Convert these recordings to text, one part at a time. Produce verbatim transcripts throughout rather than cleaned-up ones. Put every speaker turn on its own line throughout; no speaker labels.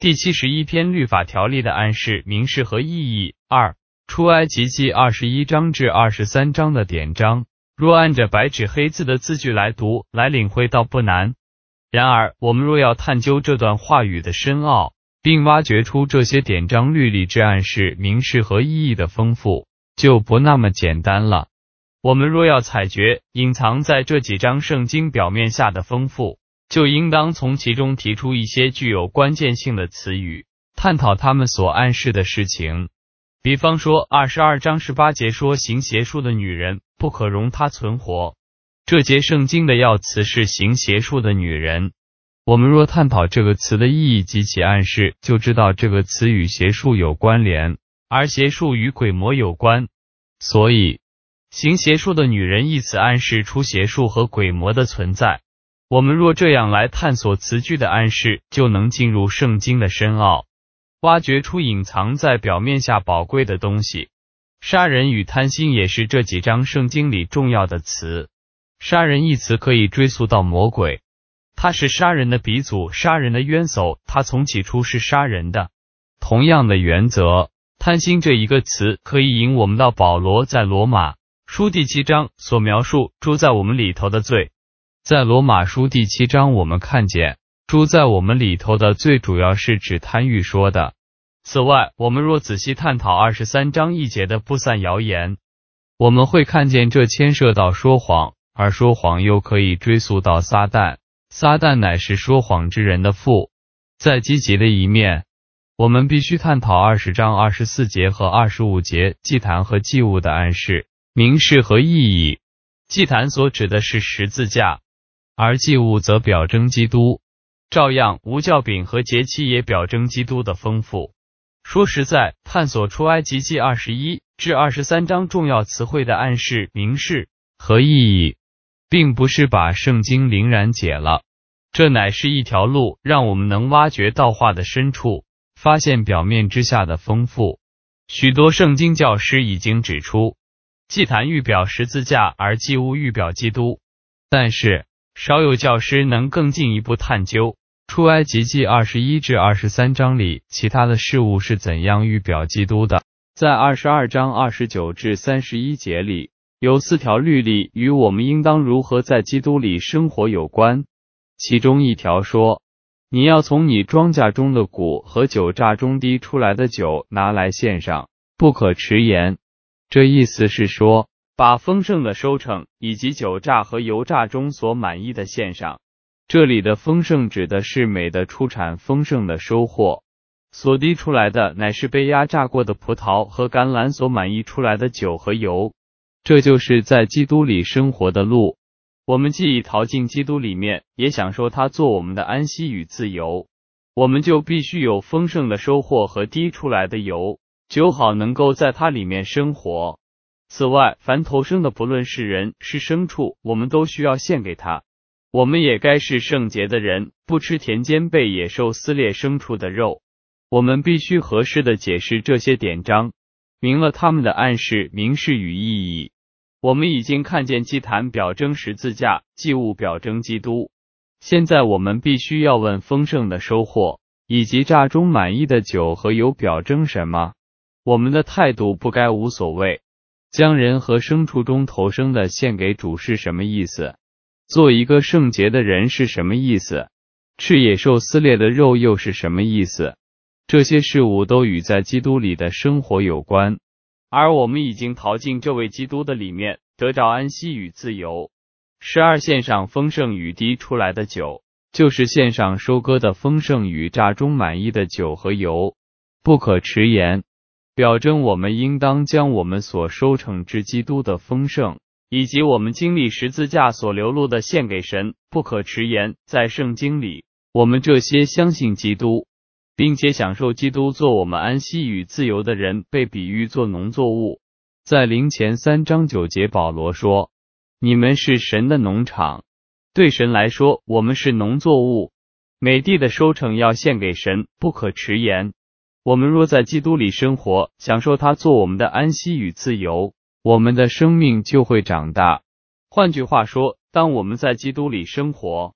第七十一篇律法条例的暗示、明示和意义。二、出埃及记二十一章至二十三章的典章，若按着白纸黑字的字句来读，来领会倒不难。然而，我们若要探究这段话语的深奥，并挖掘出这些典章律例之暗示、明示和意义的丰富，就不那么简单了。我们若要采掘隐藏在这几章圣经表面下的丰富，就应当从其中提出一些具有关键性的词语，探讨它们所暗示的事情。比方说，二十二章十八节说行邪术的女人不可容她存活，这节圣经的要词是行邪术的女人。我们若探讨这个词的意义及其暗示，就知道这个词与邪术有关联，而邪术与鬼魔有关。所以，行邪术的女人一词暗示出邪术和鬼魔的存在。我们若这样来探索词句的暗示，就能进入圣经的深奥，挖掘出隐藏在表面下宝贵的东西。杀人与贪心也是这几章圣经里重要的词。杀人一词可以追溯到魔鬼，他是杀人的鼻祖，杀人的冤首，他从起初是杀人的。同样的原则，贪心这一个词可以引我们到保罗在罗马书第七章所描述住在我们里头的罪。在罗马书第七章，我们看见住在我们里头的罪主要是指贪欲说的。此外，我们若仔细探讨二十三章一节的不散谣言，我们会看见这牵涉到说谎，而说谎又可以追溯到撒旦。撒旦乃是说谎之人的父。在积极的一面，我们必须探讨二十章二十四节和二十五节祭坛和祭物的暗示、明示和意义。祭坛所指的是十字架，而祭物则表征基督。照样，无酵饼和节期也表征基督的丰富。说实在，探索出埃及记二十一至二十三章重要词汇的暗示、明示和意义，并不是把圣经凌然解了，这乃是一条路，让我们能挖掘道话的深处，发现表面之下的丰富。许多圣经教师已经指出，祭坛预表十字架，而祭物预表基督。但是，少有教师能更进一步探究出埃及记二十一至二十三章里其他的事物是怎样预表基督的。在二十二章二十九至三十一节里，有四条律例与我们应当如何在基督里生活有关。其中一条说，你要从你庄稼中的谷和酒榨中滴出来的酒拿来献上，不可迟延。这意思是说，把丰盛的收成以及酒榨和油榨中所满意的献上。这里的丰盛指的是美的出产丰盛的收获，所滴出来的乃是被压榨过的葡萄和橄榄所满溢出来的酒和油。这就是在基督里生活的路。我们既已逃进基督里面，也享受他做我们的安息与自由，我们就必须有丰盛的收获和滴出来的油酒，好能够在它里面生活。此外，凡投生的，不论是人是牲畜，我们都需要献给他。我们也该是圣洁的人，不吃田间被野兽撕裂牲畜的肉。我们必须合适的解释这些典章，明了他们的暗示、明示与意义。我们已经看见祭坛表征十字架，祭物表征基督。现在我们必须要问丰盛的收获，以及榨中满意的酒和油表征什么。我们的态度不该无所谓。将人和牲畜中投生的献给主是什么意思？做一个圣洁的人是什么意思？吃野兽撕裂的肉又是什么意思？这些事物都与在基督里的生活有关，而我们已经逃进这位基督的里面，得着安息与自由。十二献上丰盛与滴出来的酒，就是献上收割的丰盛与榨中满意的酒和油，不可迟延，表征我们应当将我们所收成之基督的丰盛，以及我们经历十字架所流露的献给神，不可迟延。在圣经里，我们这些相信基督并且享受基督做我们安息与自由的人，被比喻作农作物。在林前三章九节，保罗说，你们是神的农场。对神来说，我们是农作物，美地的收成要献给神，不可迟延。我们若在基督里生活，享受他做我们的安息与自由，我们的生命就会长大。换句话说，当我们在基督里生活，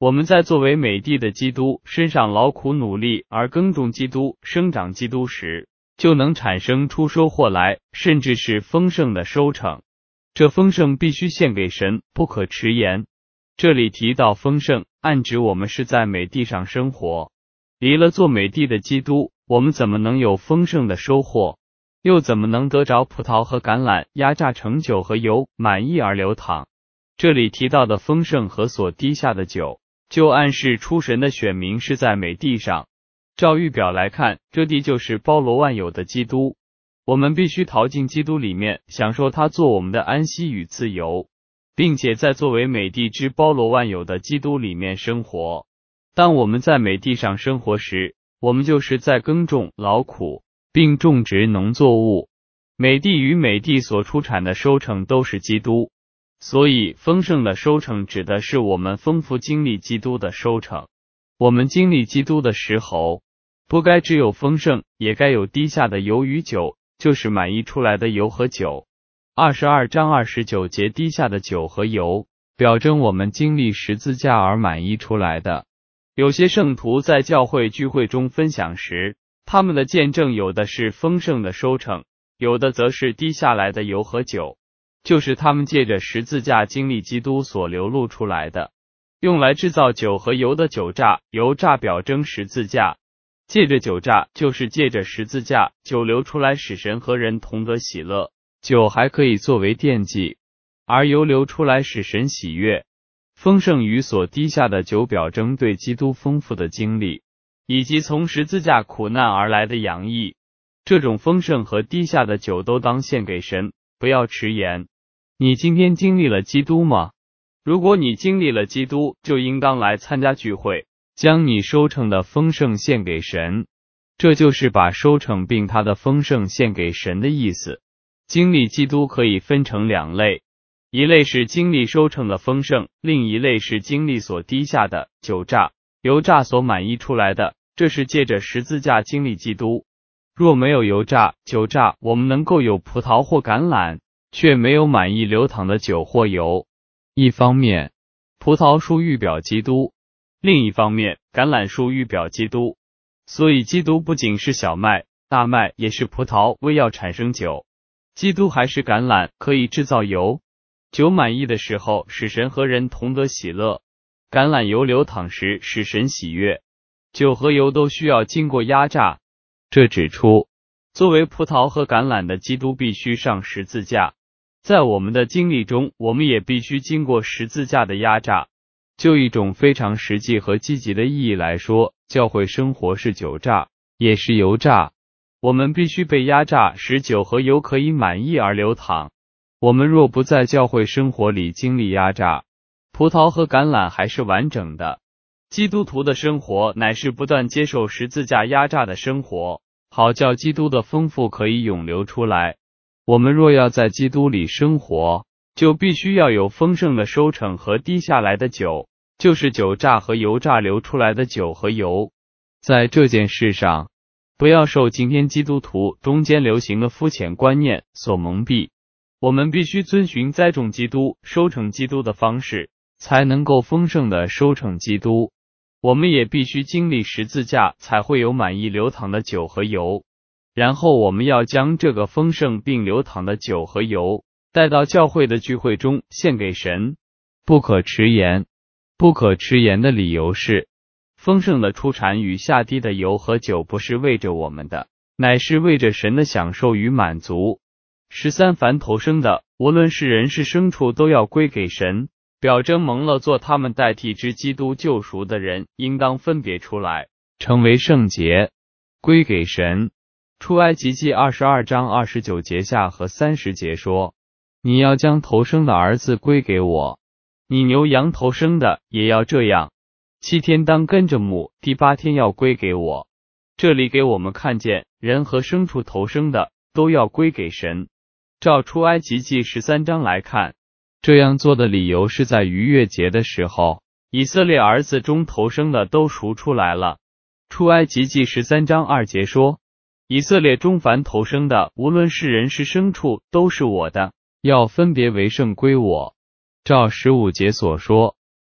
我们在作为美帝的基督身上劳苦努力而耕种基督、生长基督时，就能产生出收获来，甚至是丰盛的收成。这丰盛必须献给神，不可迟延。这里提到丰盛，暗指我们是在美地上生活。离了做美地的基督，我们怎么能有丰盛的收获？又怎么能得着葡萄和橄榄压榨成酒和油，满意而流淌？这里提到的丰盛和所滴下的酒，就暗示出神的选民是在美地上。照预表来看，这地就是包罗万有的基督。我们必须逃进基督里面，享受他做我们的安息与自由，并且在作为美地之包罗万有的基督里面生活。当我们在美地上生活时，我们就是在耕种、劳苦，并种植农作物。美地与美地所出产的收成都是基督，所以丰盛的收成指的是我们丰富经历基督的收成。我们经历基督的时候，不该只有丰盛，也该有滴下的油与酒，就是满溢出来的油和酒。二十二章二十九节滴下的酒和油，表征我们经历十字架而满溢出来的。有些圣徒在教会聚会中分享时，他们的见证有的是丰盛的收成，有的则是滴下来的油和酒，就是他们借着十字架经历基督所流露出来的。用来制造酒和油的酒榨，油榨表征十字架，借着酒榨就是借着十字架，酒流出来使神和人同得喜乐。酒还可以作为奠祭，而油流出来使神喜悦。丰盛与所滴下的酒表征对基督丰富的经历，以及从十字架苦难而来的洋溢。这种丰盛和滴下的酒都当献给神，不要迟延。你今天经历了基督吗？如果你经历了基督，就应当来参加聚会，将你收成的丰盛献给神。这就是把收成并他的丰盛献给神的意思。经历基督可以分成两类，一类是经历收成的丰盛，另一类是经历所滴下的酒榨、油榨所满溢出来的，这是借着十字架经历基督。若没有油榨、酒榨，我们能够有葡萄或橄榄，却没有满溢流淌的酒或油。一方面，葡萄树预表基督，另一方面，橄榄树预表基督。所以基督不仅是小麦、大麦，也是葡萄，为要产生酒。基督还是橄榄，可以制造油。酒满溢的时候，使神和人同得喜乐；橄榄油流淌时，使神喜悦。酒和油都需要经过压榨。这指出，作为葡萄和橄榄的基督必须上十字架。在我们的经历中，我们也必须经过十字架的压榨。就一种非常实际和积极的意义来说，教会生活是酒榨，也是油榨。我们必须被压榨，使酒和油可以满溢而流淌。我们若不在教会生活里经历压榨，葡萄和橄榄还是完整的。基督徒的生活乃是不断接受十字架压榨的生活，好叫基督的丰富可以涌流出来。我们若要在基督里生活，就必须要有丰盛的收成和滴下来的酒，就是酒榨和油榨流出来的酒和油。在这件事上，不要受今天基督徒中间流行的肤浅观念所蒙蔽。我们必须遵循栽种基督、收成基督的方式，才能够丰盛的收成基督。我们也必须经历十字架，才会有满溢流淌的酒和油。然后我们要将这个丰盛并流淌的酒和油带到教会的聚会中，献给神。不可迟延。不可迟延的理由是，丰盛的出产与下滴的油和酒不是为着我们的，乃是为着神的享受与满足。十三凡投生的，无论是人是牲畜，都要归给神，表征蒙了做他们代替之基督救赎的人，应当分别出来，成为圣洁，归给神。出埃及记二十二章二十九节下和三十节说，你要将头生的儿子归给我，你牛羊头生的也要这样，七天当跟着母，第八天要归给我。这里给我们看见，人和牲畜头生的都要归给神。照出埃及记十三章来看，这样做的理由是在逾越节的时候，以色列儿子中头生的都赎出来了。出埃及记十三章二节说，以色列中凡头生的，无论是人是牲畜，都是我的，要分别为圣归我。照十五节所说，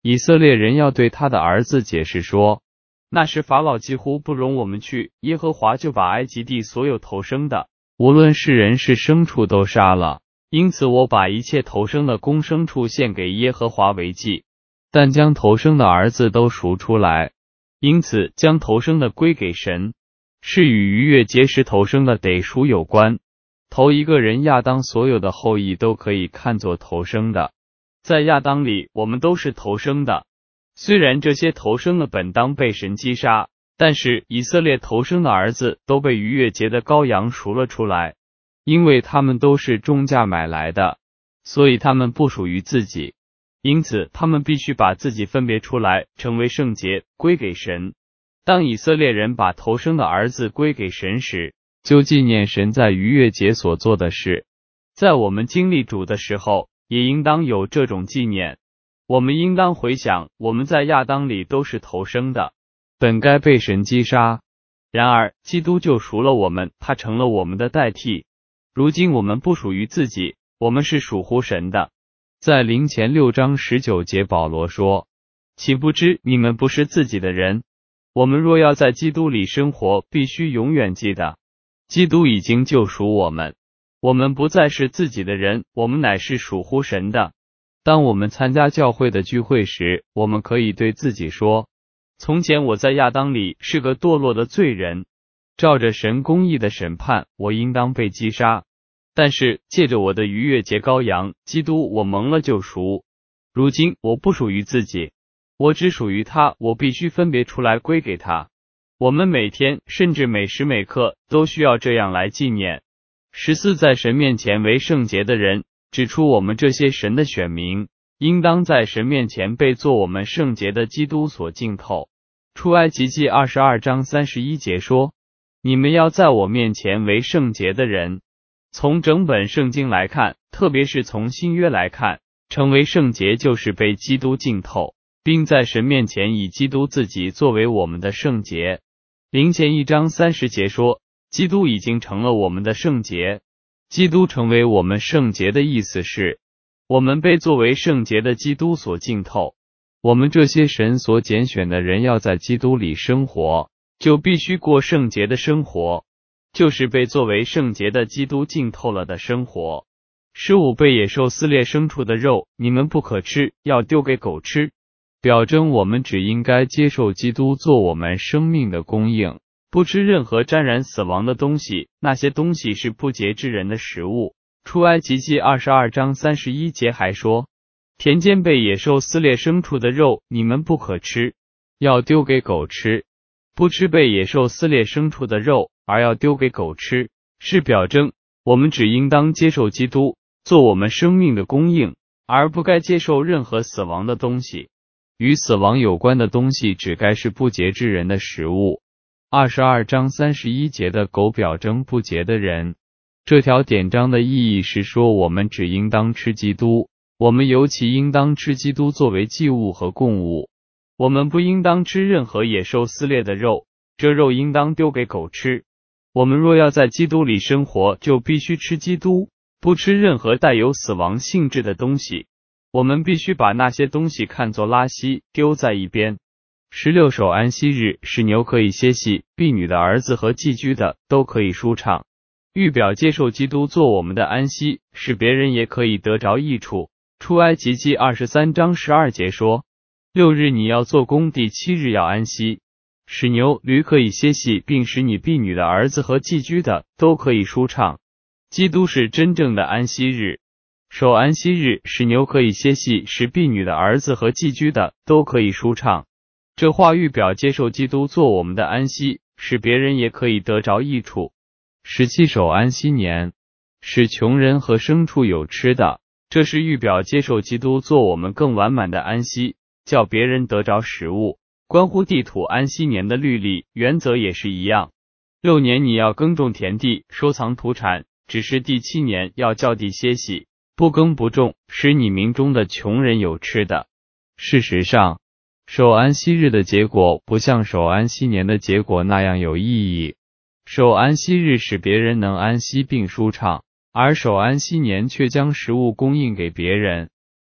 以色列人要对他的儿子解释说，那时法老几乎不容我们去，耶和华就把埃及地所有头生的，无论是人是牲畜都杀了。因此我把一切头生的公牲畜献给耶和华为祭，但将头生的儿子都赎出来。因此将头生的归给神，是与逾越节时头生的得赎有关。头一个人亚当所有的后裔都可以看作头生的，在亚当里我们都是头生的。虽然这些头生的本当被神击杀，但是以色列头生的儿子都被逾越节的羔羊赎了出来，因为他们都是重价买来的，所以他们不属于自己，因此他们必须把自己分别出来，成为圣洁，归给神。当以色列人把头生的儿子归给神时，就纪念神在逾越节所做的事。在我们经历主的时候，也应当有这种纪念。我们应当回想，我们在亚当里都是头生的，本该被神击杀，然而基督救赎了我们，他成了我们的代替。如今我们不属于自己，我们是属乎神的。在林前六章十九节，保罗说，岂不知你们不是自己的人？我们若要在基督里生活，必须永远记得，基督已经救赎我们，我们不再是自己的人，我们乃是属乎神的。当我们参加教会的聚会时，我们可以对自己说，从前我在亚当里是个堕落的罪人，照着神公义的审判，我应当被击杀。但是借着我的逾越节羔羊基督，我蒙了救赎。如今我不属于自己，我只属于他，我必须分别出来归给他。我们每天甚至每时每刻都需要这样来纪念。十四在神面前为圣洁的人，指出我们这些神的选民，应当在神面前被做我们圣洁的基督所浸透。出埃及记二十二章三十一节说，你们要在我面前为圣洁的人。从整本圣经来看，特别是从新约来看，成为圣洁就是被基督浸透，并在神面前以基督自己作为我们的圣洁。林前一章三十节说，基督已经成了我们的圣洁。基督成为我们圣洁的意思是，我们被作为圣洁的基督所浸透。我们这些神所拣选的人要在基督里生活，就必须过圣洁的生活，就是被作为圣洁的基督浸透了的生活。十五被野兽撕裂牲畜的肉，你们不可吃，要丢给狗吃。表征我们只应该接受基督做我们生命的供应，不吃任何沾染死亡的东西，那些东西是不洁之人的食物。出埃及记二十二章三十一节还说，田间被野兽撕裂牲畜的肉，你们不可吃，要丢给狗吃。不吃被野兽撕裂牲畜的肉，而要丢给狗吃，是表征我们只应当接受基督做我们生命的供应，而不该接受任何死亡的东西。与死亡有关的东西只该是不洁之人的食物。二十二章三十一节的狗表征不洁的人。这条典章的意义是说，我们只应当吃基督，我们尤其应当吃基督作为祭物和供物。我们不应当吃任何野兽撕裂的肉，这肉应当丢给狗吃。我们若要在基督里生活，就必须吃基督，不吃任何带有死亡性质的东西。我们必须把那些东西看作垃圾，丢在一边。十六守安息日，使牛可以歇息，婢女的儿子和寄居的都可以舒畅。预表接受基督做我们的安息，使别人也可以得着益处。出埃及记二十三章十二节说，六日你要做工，第七日要安息，使牛驴可以歇息，并使你婢女的儿子和寄居的都可以舒畅。基督是真正的安息日。守安息日，使牛可以歇息，使婢女的儿子和寄居的都可以舒畅。这话预表接受基督做我们的安息，使别人也可以得着益处。十七守安息年，使穷人和牲畜有吃的，这是预表接受基督做我们更完满的安息，叫别人得着食物。关乎地土安息年的律例原则也是一样。六年你要耕种田地，收藏土产，只是第七年要叫地歇息，不耕不种，使你民中的穷人有吃的。事实上，守安息日的结果不像守安息年的结果那样有意义。守安息日使别人能安息并舒畅，而守安息年却将食物供应给别人。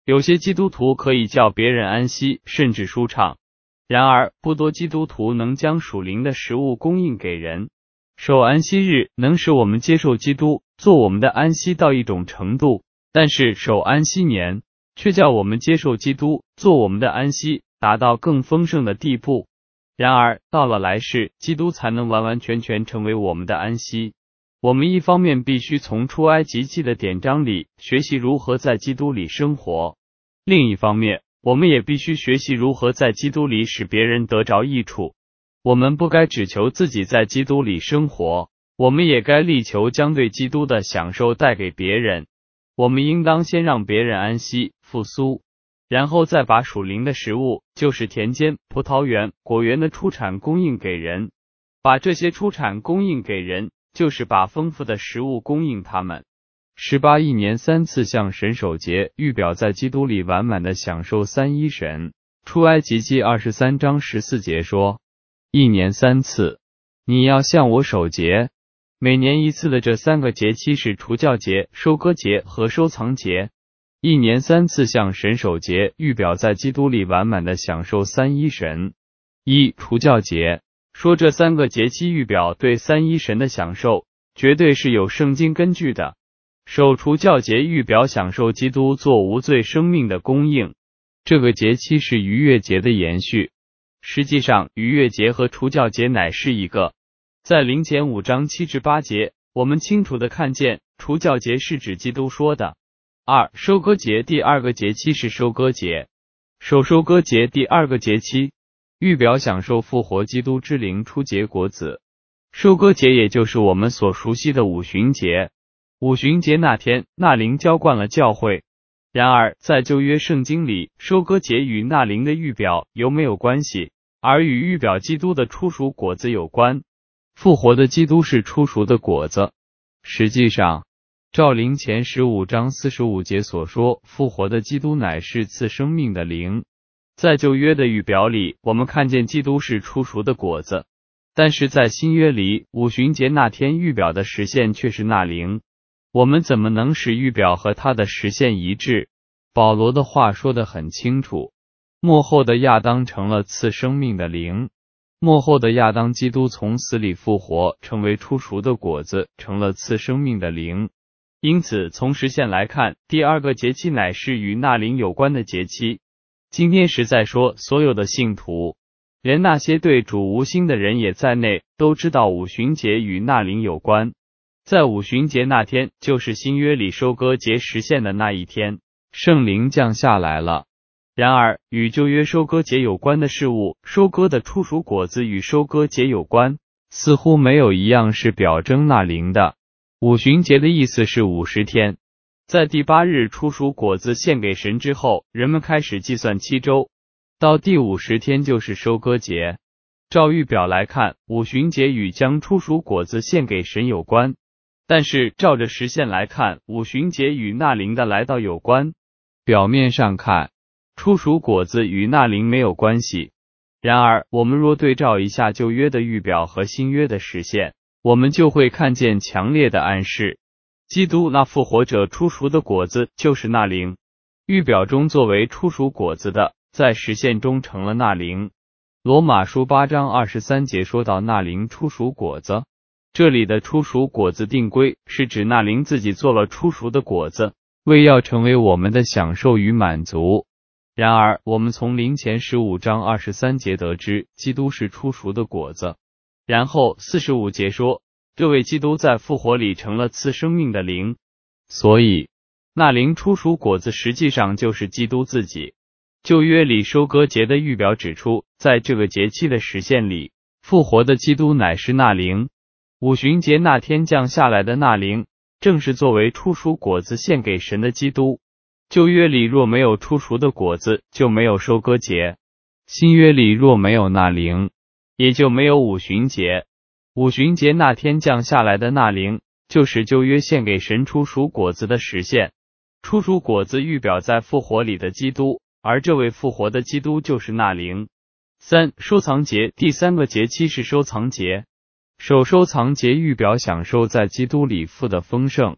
有些基督徒可以叫别人安息，甚至舒畅。然而，不多基督徒能将属灵的食物供应给人。守安息日能使我们接受基督做我们的安息到一种程度，但是守安息年却叫我们接受基督做我们的安息达到更丰盛的地步。然而，到了来世，基督才能完完全全成为我们的安息。我们一方面必须从出埃及记的典章里学习如何在基督里生活，另一方面，我们也必须学习如何在基督里使别人得着益处。我们不该只求自己在基督里生活，我们也该力求将对基督的享受带给别人。我们应当先让别人安息、复苏，然后再把属灵的食物，就是田间、葡萄园、果园的出产供应给人。把这些出产供应给人，就是把丰富的食物供应他们。十八一年三次向神守节，预表在基督里完满的享受三一神。出埃及记二十三章十四节说，一年三次，你要向我守节。每年一次的这三个节期是除酵节、收割节和收藏节。一年三次向神守节，预表在基督里完满的享受三一神。一、除酵节，说这三个节期预表对三一神的享受，绝对是有圣经根据的。守除酵节预表享受基督做无罪生命的供应，这个节期是逾越节的延续。实际上，逾越节和除酵节乃是一个。在灵前五章七至八节，我们清楚地看见除酵节是指基督说的。二、收割节第二个节期是收割节，守收割节第二个节期，预表享受复活基督之灵出结果子。收割节也就是我们所熟悉的五旬节。五旬节那天，那灵浇灌了教会。然而，在旧约圣经里，收割节与那灵的预表有没有关系，而与预表基督的初熟果子有关。复活的基督是初熟的果子。实际上，照灵前十五章四十五节所说，复活的基督乃是赐生命的灵。在旧约的预表里，我们看见基督是初熟的果子，但是在新约里，五旬节那天预表的实现却是那灵。我们怎么能使预表和它的实现一致？保罗的话说得很清楚，末后的亚当成了赐生命的灵。末后的亚当基督从死里复活，成为初熟的果子，成了赐生命的灵。因此，从实现来看，第二个节期乃是与那灵有关的节期。今天实在说，所有的信徒，连那些对主无心的人也在内，都知道五旬节与那灵有关。在五旬节那天，就是新约里收割节实现的那一天，圣灵降下来了。然而，与旧约收割节有关的事物，收割的初熟果子与收割节有关，似乎没有一样是表征那灵的。五旬节的意思是五十天。在第八日初熟果子献给神之后，人们开始计算七周，到第五十天就是收割节。照预表来看，五旬节与将初熟果子献给神有关。但是照着实现来看，五旬节与那灵的来到有关。表面上看，初熟果子与那灵没有关系。然而，我们若对照一下旧约的预表和新约的实现，我们就会看见强烈的暗示。基督那复活者初熟的果子就是那灵。预表中作为初熟果子的，在实现中成了那灵。罗马书八章二十三节说到那灵初熟果子。这里的初熟果子定规是指那灵自己做了初熟的果子，为要成为我们的享受与满足。然而，我们从灵前十五章二十三节得知，基督是初熟的果子。然后四十五节说，这位基督在复活里成了赐生命的灵。所以，那灵初熟果子实际上就是基督自己。旧约里收割节的预表指出，在这个节期的实现里，复活的基督乃是那灵。五旬节那天降下来的那灵，正是作为初熟果子献给神的基督。旧约里若没有初熟的果子，就没有收割节；新约里若没有那灵，也就没有五旬节。五旬节那天降下来的那灵，就是旧约献给神初熟果子的实现。初熟果子预表在复活里的基督，而这位复活的基督就是那灵。三、收藏节第三个节期是收藏节。守收藏节预表享受在基督里富的丰盛。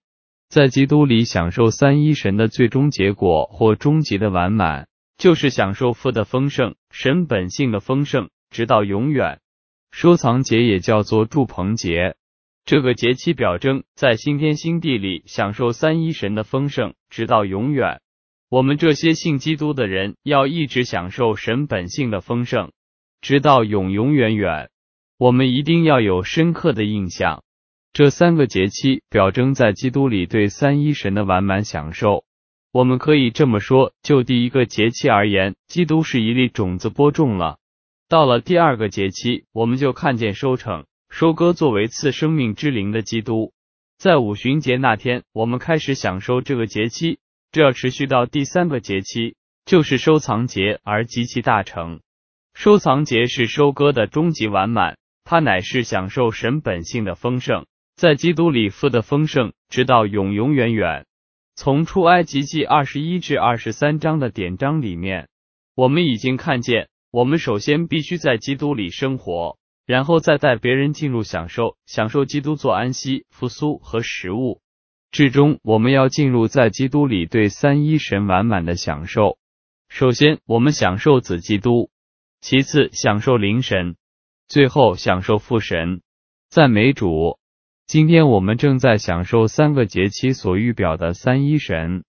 在基督里享受三一神的最终结果或终极的完满，就是享受父的丰盛，神本性的丰盛，直到永远。收藏节也叫做住棚节，这个节期表征在新天新地里享受三一神的丰盛，直到永远。我们这些信基督的人要一直享受神本性的丰盛，直到永永远远。我们一定要有深刻的印象。这三个节期表征在基督里对三一神的完满享受。我们可以这么说，就第一个节期而言，基督是一粒种子播种了。到了第二个节期，我们就看见收成，收割作为赐生命之灵的基督。在五旬节那天，我们开始享受这个节期，这要持续到第三个节期，就是收藏节而极其大成。收藏节是收割的终极完满，它乃是享受神本性的丰盛，在基督里父的丰盛，直到永永远远。从出埃及记二十一至二十三章的典章里面，我们已经看见，我们首先必须在基督里生活，然后再带别人进入享受，享受基督做安息、复苏和食物。至终，我们要进入在基督里对三一神完满的享受。首先，我们享受子基督，其次享受灵神，最后享受父神。赞美主！今天我们正在享受三个节期所预表的三一神。